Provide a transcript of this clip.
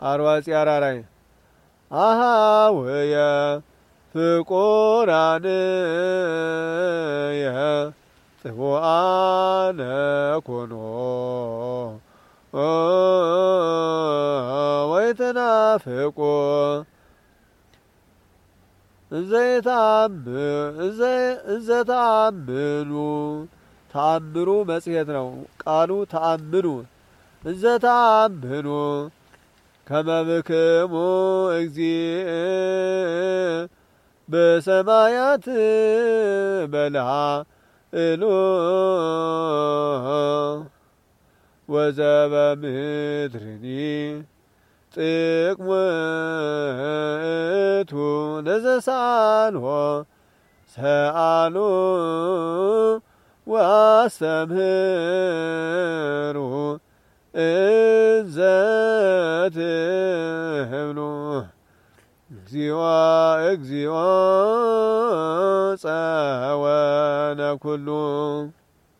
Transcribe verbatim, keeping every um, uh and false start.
አርዋጺ አራራይ አሃውየ ፍቁራንየ ጽቡአነ ኮኖ ወይትናፍቁ እንዘታምኑ ተአምሩ መጽሔት ነው ቃሉ ተአምኑ እንዘታምኑ ከመብክሙ እግዚእ በሰማያት በልሃ እሉ ወዘበምድርኒ ጥቅሙ እቱ ለዘሳንሆ ሰአሉ ወአስተምህሩ እንዘ ትብሉ እግዚኦ እግዚኦ ጸወነ ኩሉ